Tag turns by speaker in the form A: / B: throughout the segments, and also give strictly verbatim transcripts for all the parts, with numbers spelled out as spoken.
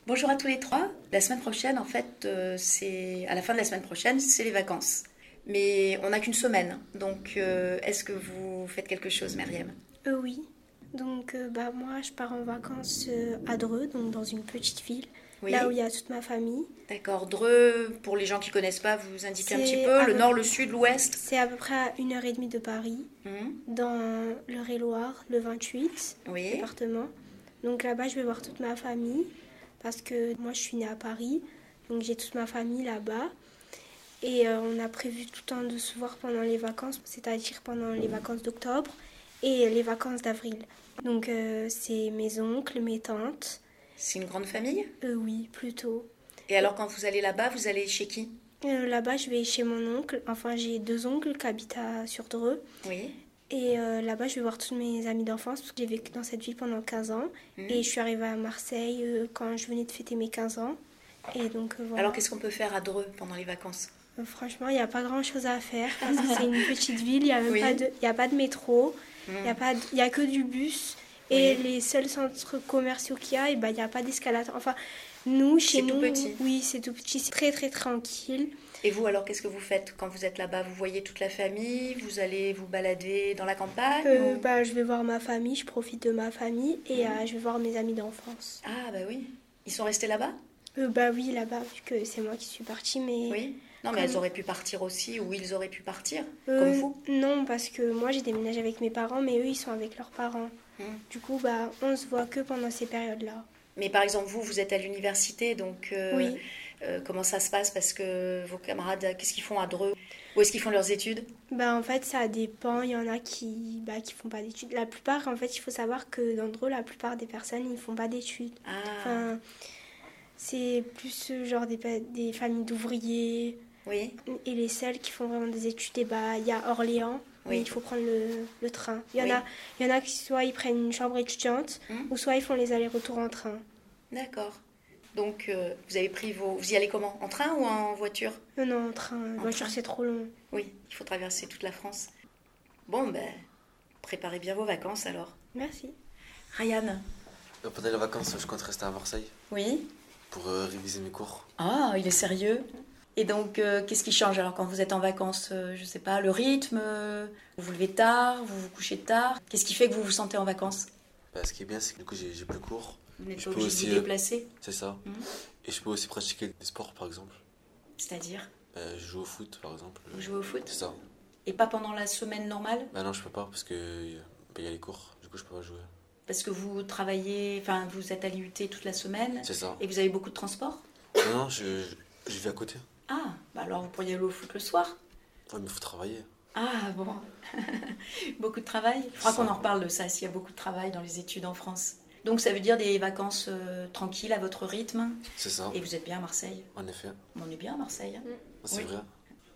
A: Bonjour à tous les trois. La semaine prochaine, en fait, euh, c'est à la fin de la semaine prochaine, c'est les vacances. Mais on n'a qu'une semaine. Donc, euh, est-ce que vous faites quelque chose, Myriam ?
B: Euh, oui. Donc, euh, bah, moi, je pars en vacances euh, à Dreux, donc dans une petite ville,
A: Oui.
B: là où il y a toute ma famille.
A: D'accord. Dreux, pour les gens qui ne connaissent pas, vous indiquez un
B: C'est
A: petit peu
B: à
A: le
B: peu-
A: nord, le sud, l'ouest.
B: C'est à peu près à une heure et demie de Paris,
A: Mhm.
B: dans l'Eure-et-Loire, le vingt-huit,
A: Oui.
B: département. Donc là-bas, je vais voir toute ma famille, parce que moi, je suis née à Paris, donc j'ai toute ma famille là-bas. Et euh, on a prévu tout le temps de se voir pendant les vacances, c'est-à-dire pendant les vacances d'octobre et les vacances d'avril. Donc euh, c'est mes oncles, mes tantes.
A: C'est une grande famille ?
B: Euh, oui, plutôt.
A: Et alors, quand vous allez là-bas, vous allez chez qui ?
B: Euh, là-bas, je vais chez mon oncle. Enfin, j'ai deux oncles qui habitent à sur Dreux.
A: Oui.
B: Et euh, là-bas, je vais voir tous mes amis d'enfance parce que j'ai vécu dans cette ville pendant quinze ans.
A: Mhm.
B: Et je suis arrivée à Marseille euh, quand je venais de fêter mes quinze ans. Et donc euh, voilà.
A: Alors, qu'est-ce qu'on peut faire à Dreux pendant les vacances ?
B: Euh, Franchement, il n'y a pas grand-chose à faire parce que c'est une petite ville, il n'y a même
A: Oui.
B: pas, de, il y a pas de métro, il
A: Mhm.
B: n'y a, pas de- il y a que du bus. Et
A: Oui.
B: les seuls centres commerciaux qu'il y a, et ben, il n'y a pas d'escalator. Enfin, nous, chez
A: C'est
B: nous,
A: tout petit.
B: oui, c'est tout petit, c'est très très tranquille.
A: Et vous, alors, qu'est-ce que vous faites quand vous êtes là-bas ? Vous voyez toute la famille ? Vous allez vous balader dans la campagne
B: Euh,
A: ou-
B: bah, je vais voir ma famille, je profite de ma famille et euh, je vais voir mes amis d'enfance.
A: Ah, bah oui. Ils sont restés là-bas ?
B: Euh, bah oui, là-bas, vu que c'est moi qui suis partie, mais...
A: Oui. Non, mais
B: Comme-
A: elles auraient pu partir aussi, ou ils auraient pu partir,
B: Euh,
A: comme vous.
B: Non, parce que moi j'ai déménagé avec mes parents, mais eux ils sont avec leurs parents.
A: Hmm.
B: Du coup, bah, on se voit que pendant ces périodes-là.
A: Mais par exemple, vous, vous êtes à l'université, donc euh,
B: Oui.
A: euh, comment ça se passe ? Parce que vos camarades, qu'est-ce qu'ils font à Dreux ? Où est-ce qu'ils font leurs études ?
B: Bah, en fait, ça dépend. Il y en a qui bah, qui font pas d'études. La plupart, en fait, il faut savoir que dans Dreux, la plupart des personnes, ils font pas d'études.
A: Ah,
B: Enfin, c'est plus euh, genre des, pa- des familles d'ouvriers.
A: oui.
B: Et les seuls qui font vraiment des études, et bah, il y a Orléans, mais
A: Oui.
B: il faut prendre le, le train. Il y, en
A: Oui.
B: a, il y en a qui soit ils prennent une chambre étudiante,
A: Hmm.
B: ou soit ils font les allers-retours en train.
A: D'accord. Donc, euh, vous avez pris vos... Vous y allez comment ? En train ou en voiture ?
B: Non, non, en train. En voiture,
A: train.
B: c'est trop long.
A: Oui, il faut traverser toute la France. Bon, ben, préparez bien vos vacances alors.
B: Merci.
A: Ryan ?
C: Euh, Pendant les vacances, je compte rester à Marseille
A: Oui.
C: pour euh, réviser mes cours.
A: Ah, il est sérieux. Et donc, euh, qu'est-ce qui change alors quand vous êtes en vacances ? euh, Je sais pas, le rythme euh, Vous vous levez tard, vous vous couchez tard ? Qu'est-ce qui fait que vous vous sentez en vacances ?
C: Bah, ce qui est bien, c'est que du coup, j'ai j'ai plus cours.
A: Vous n'êtes
C: Je
A: pas
C: peux
A: obligé de
C: aussi,
A: vous
C: euh,
A: déplacer,
C: C'est ça.
A: Mhm.
C: Et je peux aussi pratiquer des sports, par exemple.
A: c'est-à-dire
C: Bah, je joue au foot, par exemple.
A: vous jouez au foot.
C: C'est ça.
A: Et pas pendant la semaine normale ?
C: Bah non, je peux pas parce que euh, bah, y a les cours. Du coup, je peux pas jouer.
A: Parce que vous travaillez, enfin vous êtes à l'I U T toute la semaine
C: C'est ça.
A: et vous avez beaucoup de transport ?
C: Non, non, je, je, je vis à côté.
A: Ah, bah alors vous pourriez aller au foot le soir ?
C: Ouais, mais il faut travailler.
A: Ah bon, beaucoup de travail. Il faudra
C: Ça.
A: qu'on en reparle de ça, s'il y a beaucoup de travail dans les études en France. Donc ça veut dire des vacances euh, tranquilles à votre rythme.
C: C'est ça.
A: Et vous êtes bien à Marseille.
C: En effet.
A: On est bien à Marseille. hein.
C: C'est
A: Oui.
C: vrai.
A: Yelena ?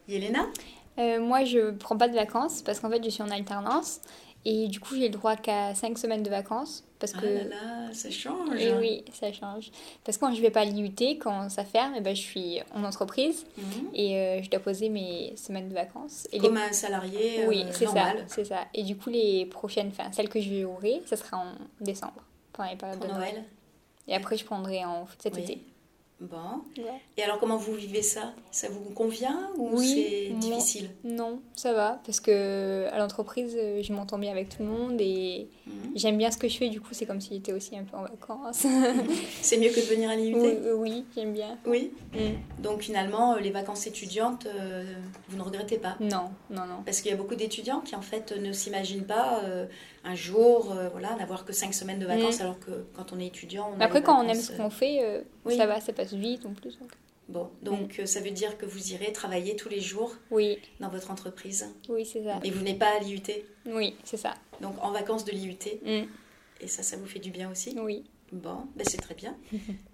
D: Euh, moi, je prends pas de vacances parce qu'en fait, je suis en alternance et du coup, j'ai le droit qu'à cinq semaines de vacances parce
A: Ah
D: que
A: là là, ça change.
D: et oui, ça change. Parce que quand je vais pas à l'I U T, quand ça ferme, eh ben, je suis en entreprise
A: Mhm.
D: et euh, je dois poser mes semaines de vacances. Et
A: Comme
D: les...
A: un salarié euh,
D: Oui, c'est ça,
A: normal.
D: c'est ça. Et du coup, les prochaines, enfin, celles que j'aurai, ça sera en décembre, pendant les périodes
A: Pour
D: de Noël.
A: Noël.
D: Et après, je prendrai en cet
A: Oui.
D: été.
A: Bon.
D: Ouais.
A: Et alors comment vous vivez ça ? Ça vous convient ou
D: Oui,
A: c'est
D: non.
A: difficile ?
D: Non, ça va, parce que à l'entreprise, euh, je m'entends bien avec tout le monde et
A: Mhm.
D: j'aime bien ce que je fais, du coup, c'est comme si j'étais aussi un peu en vacances.
A: C'est mieux que de venir à l'I U T ?
D: oui, euh, oui, j'aime bien.
A: Oui.
D: Mm.
A: Donc finalement, euh, les vacances étudiantes, euh, vous ne regrettez pas ?
D: Non, non, non.
A: Parce qu'il y a beaucoup d'étudiants qui en fait ne s'imaginent pas euh, un jour euh, voilà, n'avoir que cinq semaines de vacances
D: Mm.
A: alors que quand on est étudiant, on a
D: Mais après,
A: les
D: quand on aime
A: vacances,
D: ce
A: euh,
D: qu'on fait, euh,
A: oui.
D: ça va, ça passe vite en plus. donc.
A: Bon, donc euh, ça veut dire que vous irez travailler tous les jours
D: Oui,
A: dans votre entreprise
D: oui, c'est ça.
A: et vous n'êtes pas à l'I U T,
D: Oui, c'est ça.
A: donc en vacances de l'I U T
D: Mm.
A: et ça, ça vous fait du bien aussi ?
D: Oui.
A: Bon, ben c'est très bien.